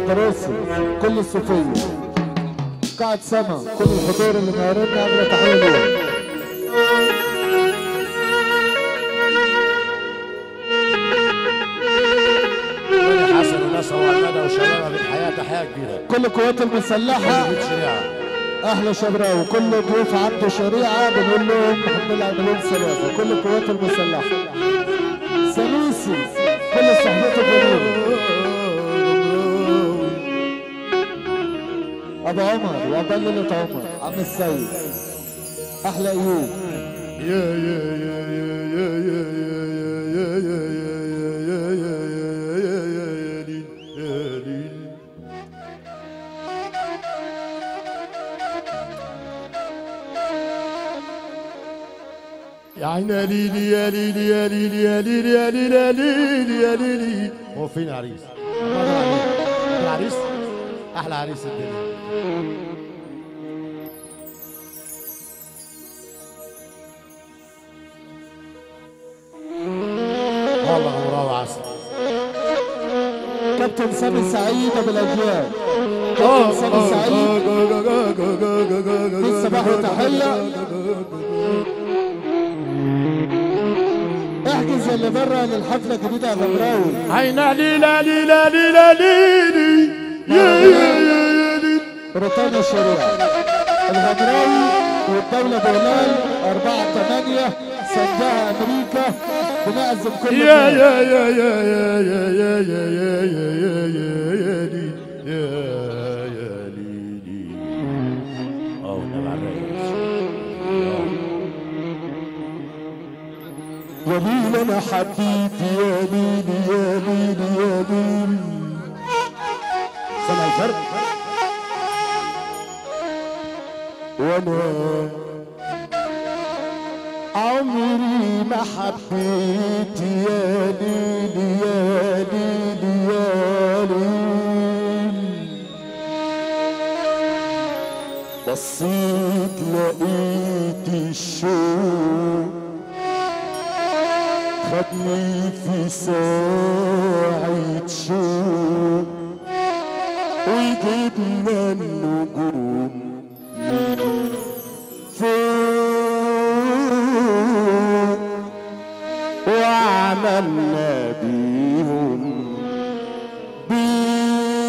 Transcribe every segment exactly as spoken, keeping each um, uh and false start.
عطراسي كل الصوفيه، قاعد سما كل الحضور اللي نورنا قبل تحيه اليوم. حسن وناس وعماده وشبابها بالحياه تحيه كبيره. كل القوات المسلحه اهل شبراوي، كل ضيوف عنده شريعه بنقول لهم نحب لهم عملون سلاسه. كل القوات المسلحه سنوسي كل الصحبات الجميله، ابو عمر وعقبال ليله عمر، عم السيد احلى ايوب. يا يا يا يا يا يا يا يا يا عينا ليلي يا ليلي يا ليلي يا ليلي يا ليلي يا ليلي يا ليلي. هو فين العريس؟ العريس احلى عريس الدنيا. والله غمراوي عسل. كابتن سامي سعيد ابو الاجيال، كابتن سامي سعيد بالصباح وتحيه. احجز اللي بره للحفله الجديده يا غمراوي. عينا ليلى ليلى ليلى ليلي يا يا يا ليلي. روتانا الشريعه الغمراوي والدوله بولال أربعة ثمانية سجلها امريكا. بنعزم كل يا يا يا يا يا يا يا يا يا يا يا يا ليلي يا يا ليلي. اه والنبي على يا ليلي انا حبيت يا ليلي يا ليلي يا ليلي. سمع الفرق. وانا عمري ما حبيت يا ليلي يا ليلي يا ليلي. بصيت لقيت الشوق خدني في ساعة شوق وجبنا النجوم فوق وعملنا بيهم بيت.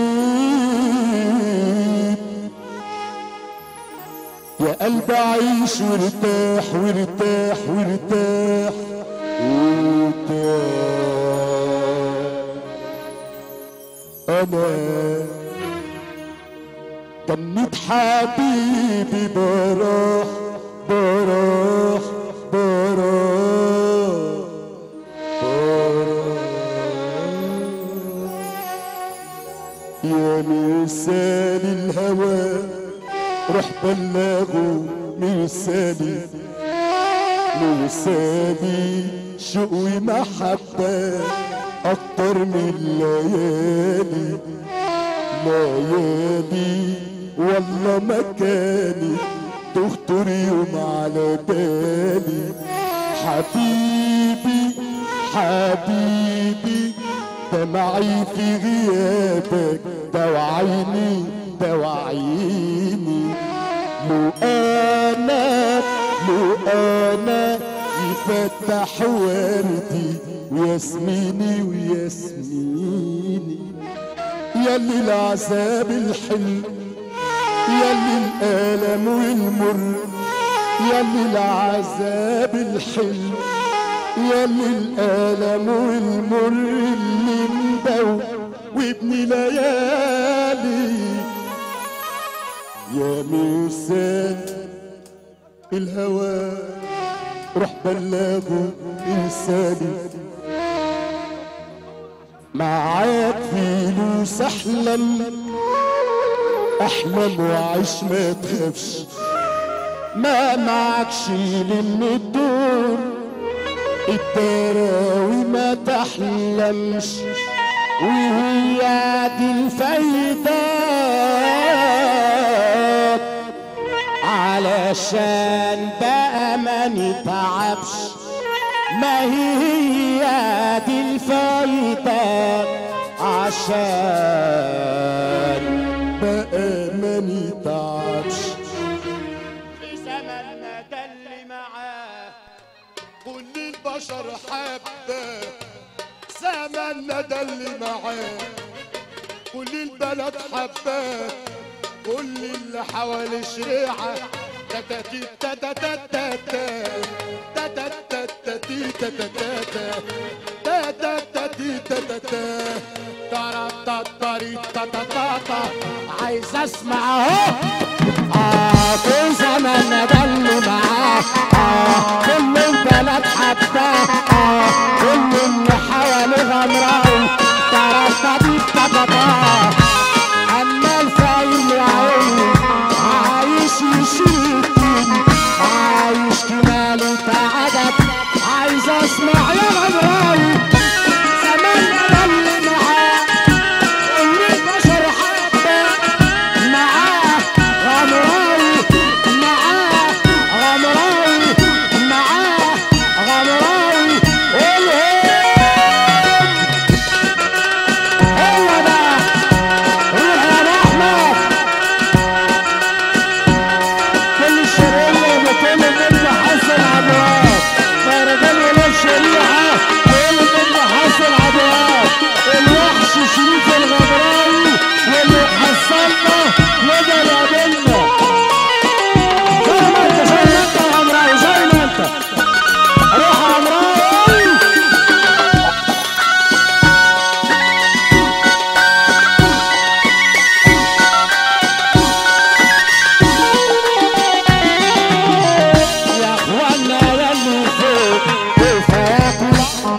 يا قلبي عيش وارتاح وارتاح وارتاح وارتاح. انا جنة حبيبي براح براح براح براح. يا مرسال الهوى روح بلغه مرسالي مرسالي شوق ومحبة أكتر من الليالي ليالي. والله مكاني تخطر يوم على بالي. حبيبي حبيبي دمعي في غيابك دوعيني دوعيني. لو انا لو انا يفتح وردي وياسميني وياسميني. ياللي العذاب الحلو ياللي الألم والمر ياللي العذاب الحلو ياللي الألم والمر اللي مدو وابن ليالي. يا مرسال الهوى روح بلغه إرسالي. معاك فلوس أحلم أحلم وعيش ما تخافش. ما معك شيل من الدور التراوي ما تحلمش. وهي دي الفايدات علشان بقى ما نتعبش. ما هي دي الفايدات عشان عشان بقى ما نتعبش في زماننا ده اللي معاه كل البشر حبة زماننا ده اللي معاه كل البلد حبة كل اللي حوالي شريعة تتتي تتتتا تتتتي تتتتا تتتتي تتتا ترتتري تتتتا عايز اسمع اهو اه في زماننا ده اللي معاه اه كل البلد حباه اه كل اللي حوالي غمراوي ترتدي تتتا اما الفايل يا عيني عايش يشيل عايش كمال تعبت عايز اسمع يا غمراوي زماننا ده اللي معاه كل البشر حباه معاه غمراوي معاه غمراوي معاه غمراوي الهيم هو ده روح يا احمد كل الشرقية بكل بنت حسن عبواب مهرجان ولاد شريعة كل بنت حسن عبواب الوحش شريف الغمراوي واللي حصلنا نقدر يقابلنا زي ما انت زي ما انت يا غمراوي زي ما انت روح يا غمراوي يا اخوانا يا اللي فوق كفاكوا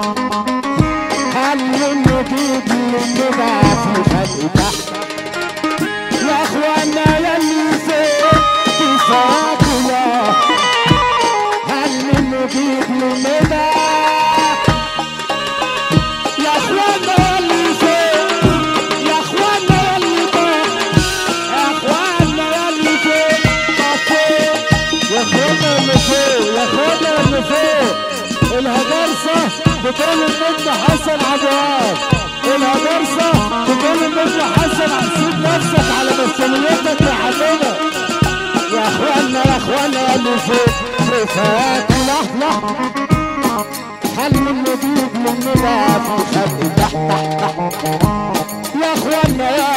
خلوا النجيب اللي بقى في خلق تحت يا اخوانا يا اللي فوق كفاكوا خلوا النجيب اللي بقى يا اخوانا يا اللي فوق يا اخوانا يا اللي فوق يا اخوانا يا اللي فوق طفوق يا اخوانا اللي فوق يا اخوانا اللي فوق الهجرسة بتقول النجم حسن عبواب الهجرسة بتقول النجم حسن سيب نفسك على مسؤوليتك يا حبيبي يا اخوانا يا اخوانا يا اللي فوق رفاق لحظة خلوا النجيب مننا في خلق تحت تحت تحت يا اخوانا يا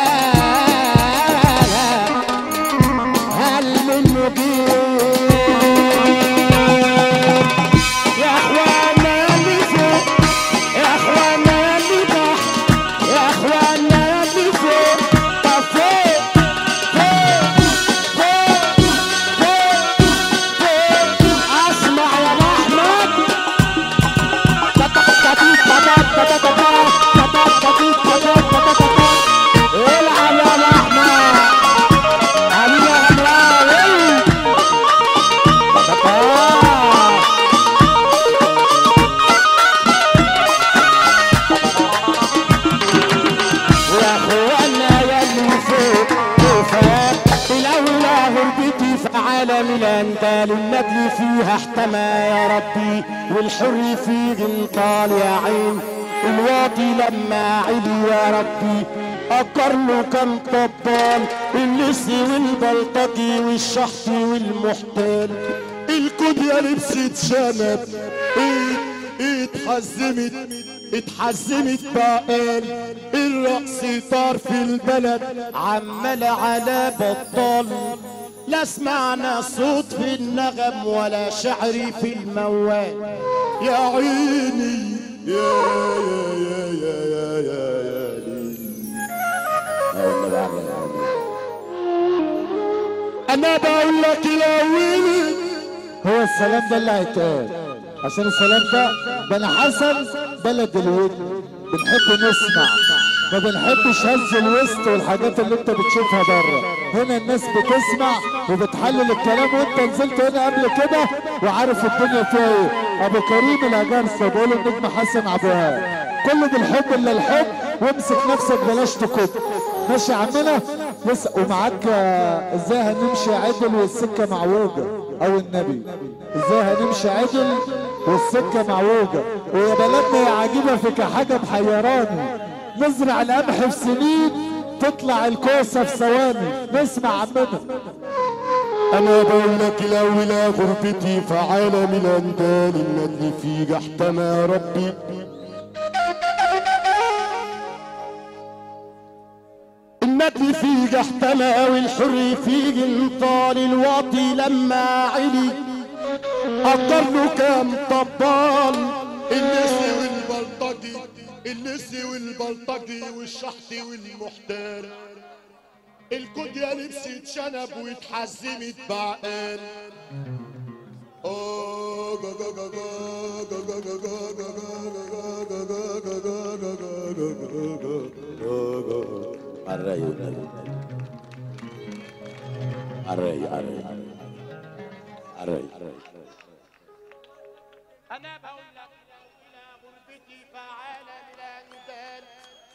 هل من نجيب يا اخوانا يا اللي فوق يا اخوانا يا اللي تحت يا اخوانا يا اللي فوق طب فوق فوق فوق فوق فوق اسمع يا احمد العب يا احمد علي يا غمراوي يا اخوانا يا اللي فوق كفاك الاولى غربتي في عالم الاندال الندل فيها احتمى يا ربي والحر فيه انطال يا عين الواطي لما علي يا ربي اكر له كم طبال اللسي والبلطجي والشحطي والمحتال الكوديا لبست شنب ايد ايد حزمت اتحزمت بقال الرقص طار في البلد عمال على بطال لا سمعنا صوت في النغم ولا شعر في الموال يا عيني يا يا يا يا يا يا ليلي انا بقول لك الاول هو السلام ده اللي هيتقال عشان السلام ده بني حسن بلد الود بنحب نسمع ما بنحبش هز الوسط والحاجات اللي انت بتشوفها بره. هنا الناس بتسمع وبتحلل الكلام وانت نزلت هنا قبل كده وعارف الدنيا فيها ايه. ابو كريم الاجرسه بيقول النجم حسن عبد الوهاب كل بالحب الا الحب وامسك نفسك بلاش تكب. ماشي يا عمنا لسه ومعاك ازاي هنمشي عدل والسكه معوجه او النبي ازاي هنمشي عدل والسكه معوجه ويا بلدنا يا عجيبه فيك حاجه محيراني نزرع القمح في سنين تطلع الكوسه في ثواني. نسمع عمنا. انا بقول لك الاولى غربتي في عالم الاندال، الندل فيك احتمى يا ربي. الندل فيك احتمى والحر فيك انطال، الواطي لما علي اقدر له كام طبال. اللسي والبلطجي اللسي والبلطجي والشحطي والمحتال، الكوديا لبست شنب واتحزمت بعقال. الرايق الرايق الرايق الرايق. انا بقول لك الى غربتي في عالم الاندال،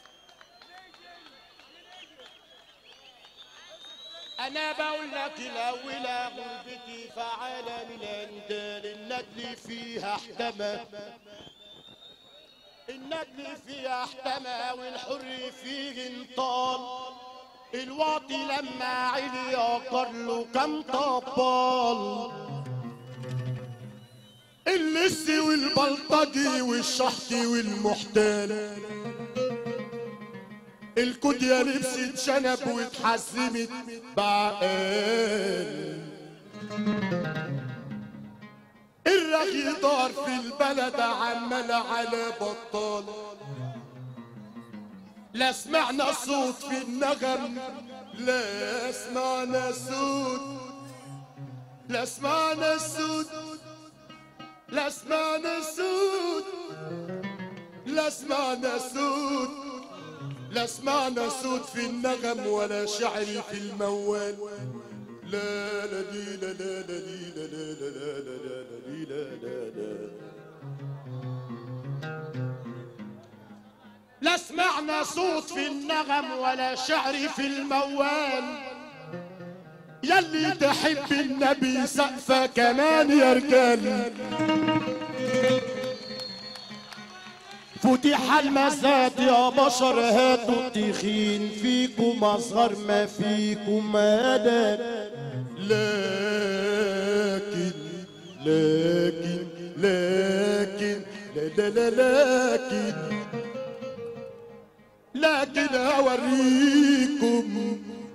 انا بقول لك الاولى غربتي في عالم الاندال، الندل فيها احتمى الندل فيها احتمى والحر فيه انطال، الواطي لما علي اقر له كم طبال. اللسي والبلطجي والشحطي والمحتال، الكوديا لبست شنب واتحزمت بعقال. الرغي دار في البلد عمال على بطال، لا سمعنا صوت في النغم لا سمعنا صوت، لا سمعنا صوت، لا سمعنا صوت، لا سمعنا صوت، لا سمعنا صوت في النغم ولا شعر في الموال. لا لا دي لا لا لا دي لا لا لا لا لا لا دي لا لا لا. لا سمعنا صوت في النغم ولا شعر في الموال. يلي تحب النبي سقفة كمان يا رجال. فتح المزاد يا بشر هاتوا التخين، فيكم اصغر ما فيكم مدى. لكن لكن لكن لا لا لا لكن لكن اوريكم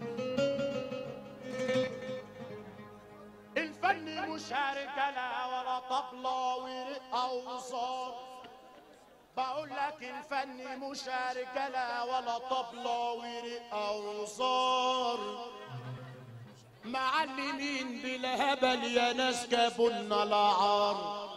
الفن مش رجاله ولا طبله ورقه وصار. بقول لك الفن مش رجاله ولا طبله ورقه وصار. معلمين بالهبل يا ناس جابولنا العار.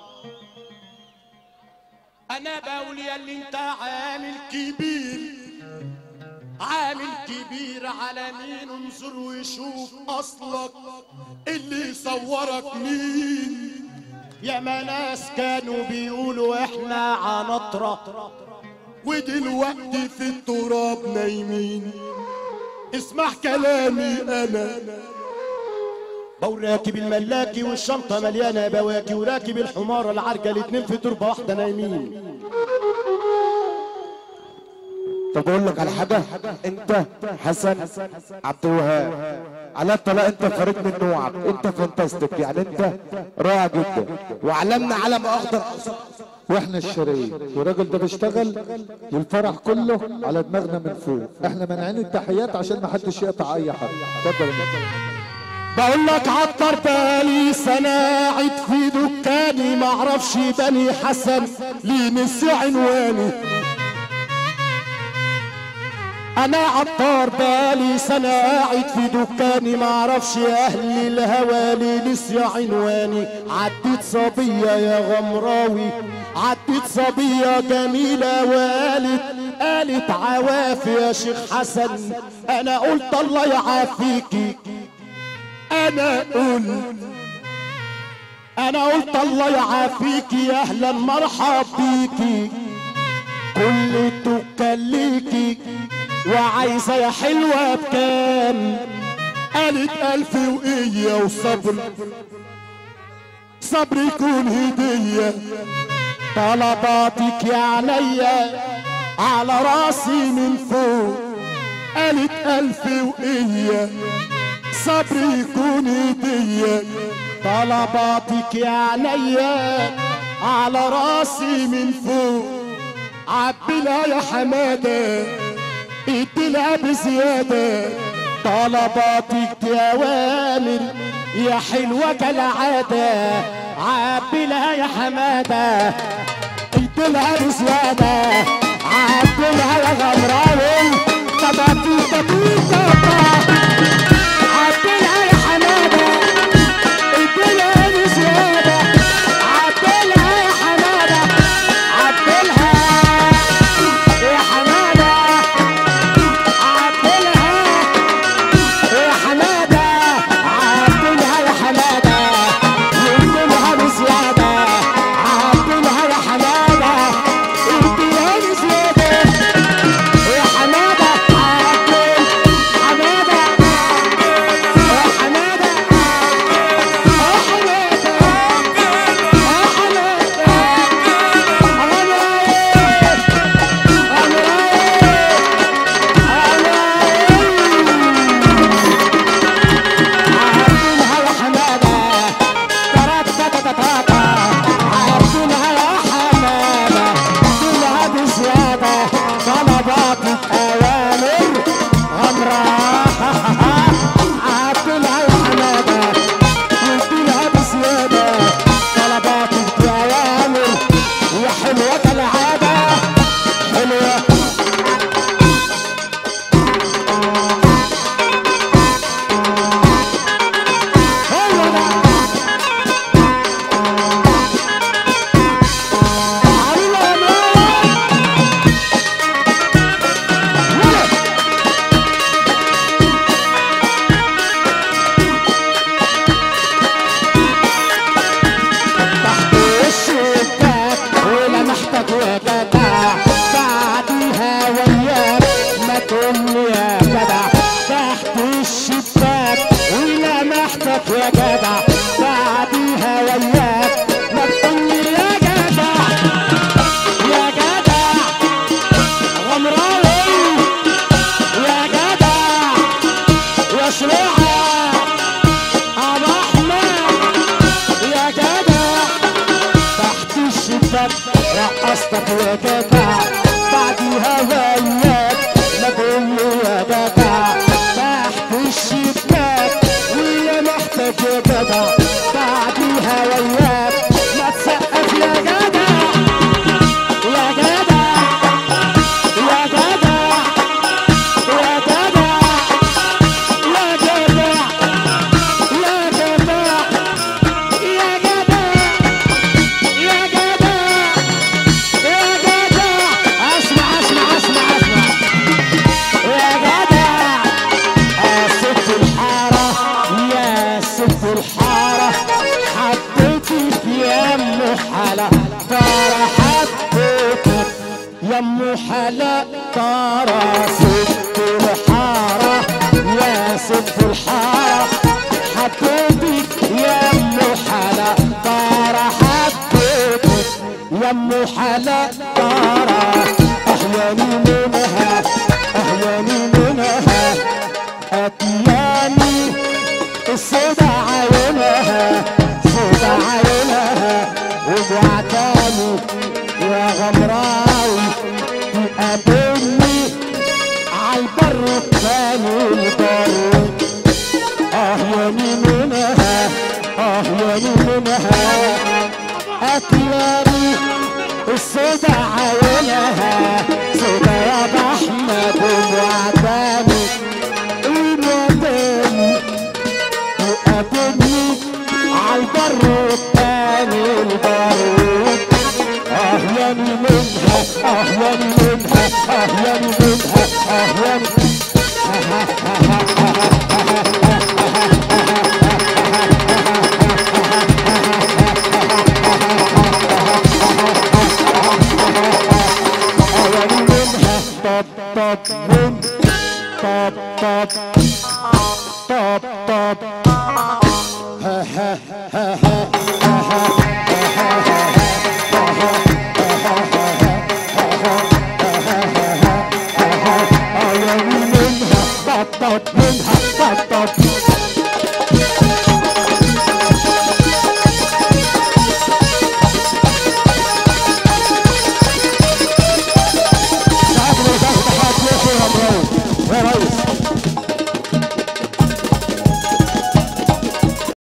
انا بقول يا اللي انت عامل كبير، عامل كبير على مين؟ انظر وشوف اصلك اللي صورك مين. يا ما ناس كانوا بيقولوا احنا عنطرة ودلوقتي في التراب نايمين. اسمع كلامي انا، بقول راكب الملاكي والشنطة مليانة بواكي، وراكب الحمارة العرجة الاتنين في تربة واحدة نايمين. طب اقول لك على حاجه، انت حسن عبد الوهاب على الطلاق انت فريد من نوعك، انت فانتاستيك يعني، انت رائع جدا وعلمنا علم اخضر واحنا الشريك، والراجل ده بيشتغل والفرح كله على دماغنا من فوق. احنا مانعين التحيات عشان ما حدش يقطع اي حد. اتفضل. بقول لك عطر بالي سنة قاعد في دكاني، معرفش بني حسن ليه نسي عنواني. انا عطار بالي سنة قاعد في دكاني، معرفش اهل الهوى ليه نسي عنواني. عديت صبية يا غمراوي، عديت صبية جميلة وقالت قالت عوافي يا شيخ حسن. انا قلت الله يعافيكي، انا قلت انا قلت الله يعافيكي يا اهلا مرحب بيكي. كل تكليكي وعايزه يا حلوه بكام؟ قالت الف وقيه وصبر، صبر يكون هديه. طلباتك يا عينيا على راسي من فوق قالت ألف وإيا صبري يكون هدية طلباتك يا عينيا على راسي من فوق عبلها يا حمادة اديلها بزيادة طلباتك دي أوامر يا حلوة كالعادة عبلها يا حمادة اديلها بزيادة عبلها يا غمراوي طبطي طبطي طبطي عبلها يا حمادة اديلها بزيادة عبلها يا حمادة عبلها يا حمادة عبلها يا حمادة عبلها يا حمادة اديلها بزيادة عبلها يا حمادة اديلها بزيادة يا حمادة عبل حمادة يا حمادة يا حمادة حلوة كالعادة حلوة هو ده تحت الشباك ولمحتك يا جدع بعديها وياك ما تقولي يا جدع تحت الشباك ولمحتك يا جدع بعديها وياك ما تقولي يا جدع يا جدع غمراوي يا جدع يا شريعة أبو أحمد يا جدع تحت الشباك رقصتك يا جدع بعديها وياك ما تقولي يا جدع تحت الشباك ولمحتك يا جدع بعديها وياك ما تسقف يا جدع يا جدع يا جدع يا جدع يا جدع يا جدع يا جدع يا جدع يا جدع اسمع اسمع اسمع اسمع يا جدع يا ست الحارة يا ست الحارة حبيتك يا ام حلا ترى حبيتك يا ام حلا ترى ست الحارة يا ست الحارة حبيتك يا ام حلا ترى حبيتك يا ام حلا ترى احياني منها احياني منها اتياني السودا عيونها سودا عيونها وبعتاني يا غمراوي تقابلني عالبر الثاني البر اهياني منها اهياني منها اتياني السودا عيونها سودا يا ابو احمد وبعتاني وناداني وقابلني عالبر الثاني البر اهياني منها اهياني منها اهياني منها اهياني اهياني منها طب طب من طب طب طب طب ها ها ها ها ها ها